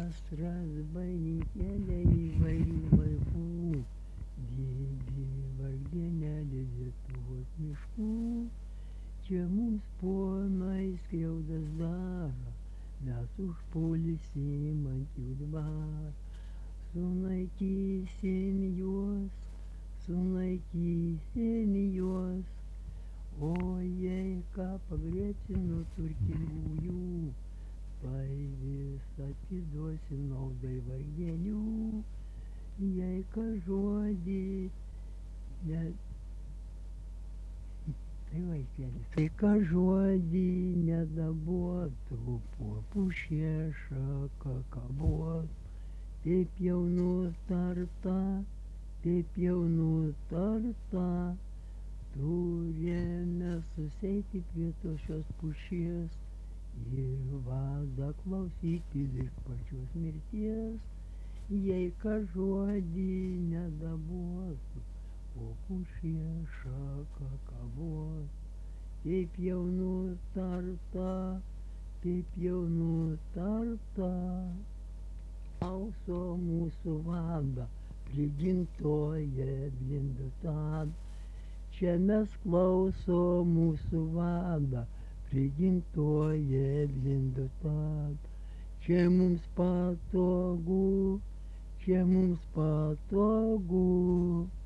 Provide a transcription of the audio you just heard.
Vasras bažnytėlė įvairių vaikų, didį vargdienelį Lietuvos miškų. Čia mums ponai skriaudas daro, mes užpulsim ant jų dvarą. Sunaikysim juos, o jei ką pagriebsim nuo turtingųjų, tai vis atiduosim naudai vargdienių. Jei ką žodį tai ką žodį nedabotų, po pušies šaka kabot. Taip jau nutarta, turime susieiti prie tos šios pušies ir vadą klausyti lig pačios mirties. Jei ką žodį nedabotų, po pušies šaka kabot. Taip jau nutarta, klauso mūsų vadą, prigimtoje blinda tad. Čia mes klauso mūsų vadą, prigimtoje blinda tad. Čia mums patogu,